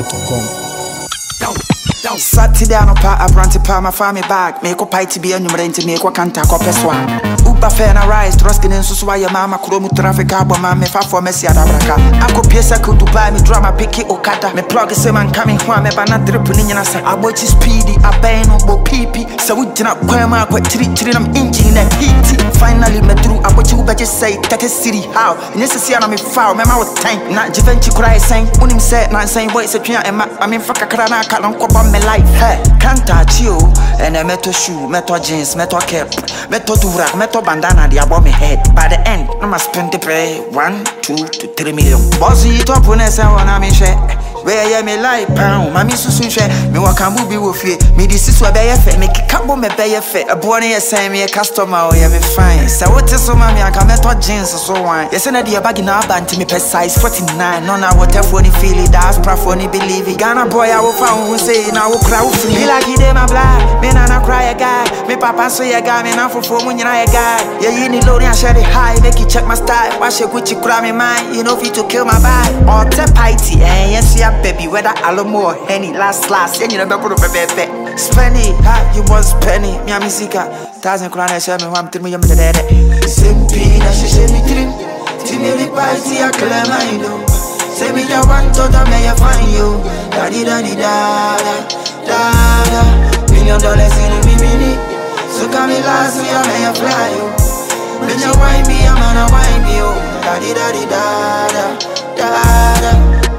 gmail.com. Saturday no pa abranti pa my family bag make up pie to be annumer into make what can't talk up as one Uber fair na rise trusting in so why your mama chromo traffic carbon man me fa for Messi adabraka Ako piesa could to buy me drama picky okada me plug is man coming home me ba na drip ni nyina sa abochi speedy abeno bo pipi so we dina kwema kwa tiri nam engine na heat finally me through abochi ubeje say take city how necessary na me foul me ma with tank na jivenchi cry saying unim say na saying boy say twa ema I mean fuck kra na ka don kwa me life hey can't touch you and I metal shoe metal jeans metal cap metal durak metal bandana they above me head by the end I must spend the pay 1 2 to 3 million boss you top on us and I me share where ya me like pound mami susu share me wa kan bu bi wo fie me this is what be ye me kikabo me be ye fe abo ne ye say me customer o ye me fine so what is so mami aka metal jeans so one yes na the bag na banti me per size 49 no na what phone feel it that's prafoni believe it Ghana boy I will found who say na wo crowd me like he dey my black me na cry a guy me papa so ya guy me na for mu nyina ya guy yeah you need load and share the high make you check my style wash a Gucci cry me mind you know fit to kill my vibe all the party yes yeah baby whether alomo or henny last and you know baby spend it you was penny me musica 1000 krona share me one 3 million me there simpi na she me dream tineli party a claim I know say me you want to me you find you da da $1 million in a mini so come me last me I may fly you when you wine me I'm gonna wine you da